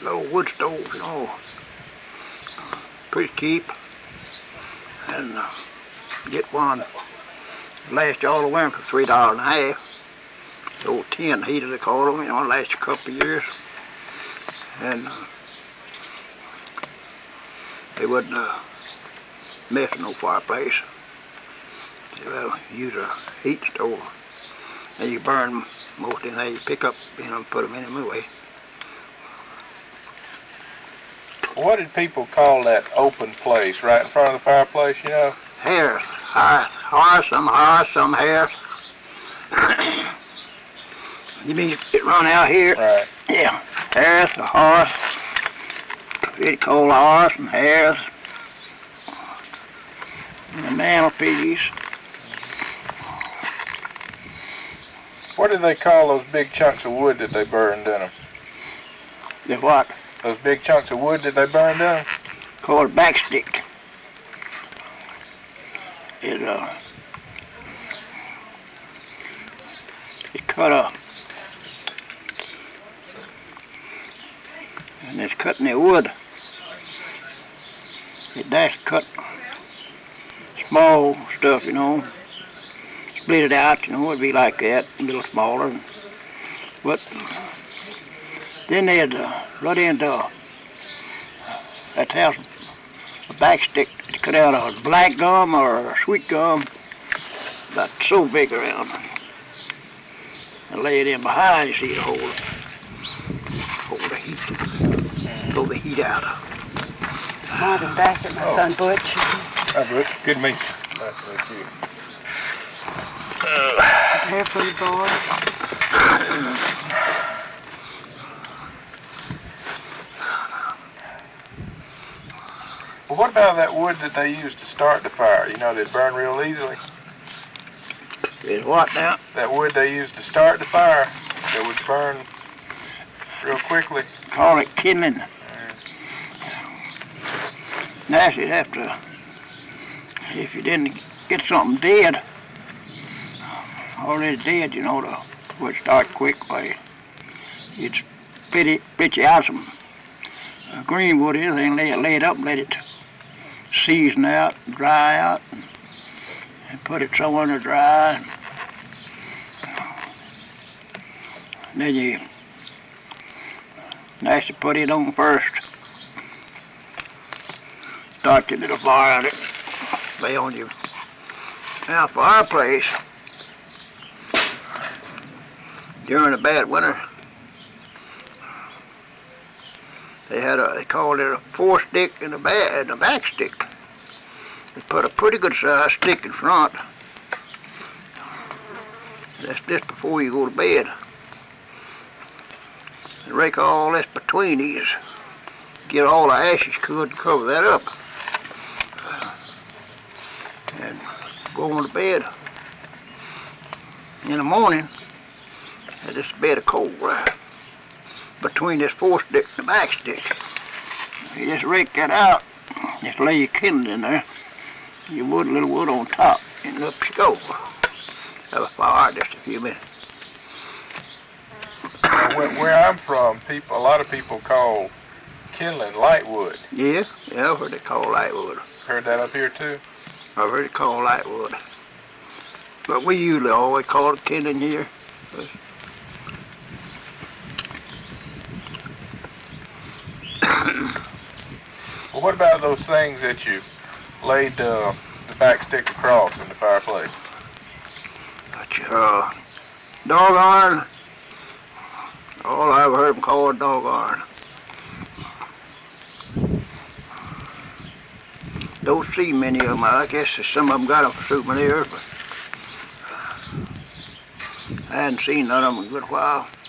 little wood stove, you know, pretty cheap, and get one last you all the way for $3.50. The old tin heater they call them, you know, last a couple of years, and they wouldn't mess with no fireplace. Well, use a heat stove, and you burn most anything you pick up, you know, and put them in anyway. What did people call that open place right in front of the fireplace, you know? Hearth, some hearth. You mean it run out here? Right. Yeah, hearth, a hearth. Pretty cold hearth and hearth. And the mantelpiece. What do they call those big chunks of wood that they burned in them? The what? Those big chunks of wood that they burned in them? Called backstick. It cut up. And it's cutting the wood. It does cut small stuff, you know. Split it out, you know, it'd be like that, a little smaller. But then they'd run into that house, a backstick to cut out a black gum or a sweet gum, about so big around, and lay it in behind you, see, to hold the heat, blow the heat out. Marvin Bassett, my son Butch. Hi, Butch. Good to meet you. Nice to meet you. Here for the boys. Well, what about that wood that they used to start the fire? You know, they'd burn real easily. Is what now? That wood they used to start the fire, that would burn real quickly. Call it kindling. Now you'd have to, if you didn't get something dead, already dead, you know, to would start quick way. You'd split you out some green wood, anything, lay it up, let it season out, dry out, and put it somewhere to dry. And then you nice to put it on first. Start your little fire on it, lay on your now fireplace. During the bad winter, they called it a forestick and a backstick. They put a pretty good sized stick in front. That's just before you go to bed. They rake all this between these, get all the ashes could and cover that up, and go on to bed. In the morning, this bed of coal between this forestick and the backstick. You just rake that out, just lay your kindling in there, your little wood on top, and up you go. Have a fire just a few minutes. Where I'm from, a lot of people call kindling lightwood. Yeah, I've heard it called lightwood. Heard that up here too? I've heard it called lightwood. But we usually always call it kindling here. Well, what about those things that you laid the backstick across in the fireplace? Dog iron. All I ever heard them call it dog iron. Don't see many of them. I guess some of them got them for souvenirs, but I hadn't seen none of them in a good while.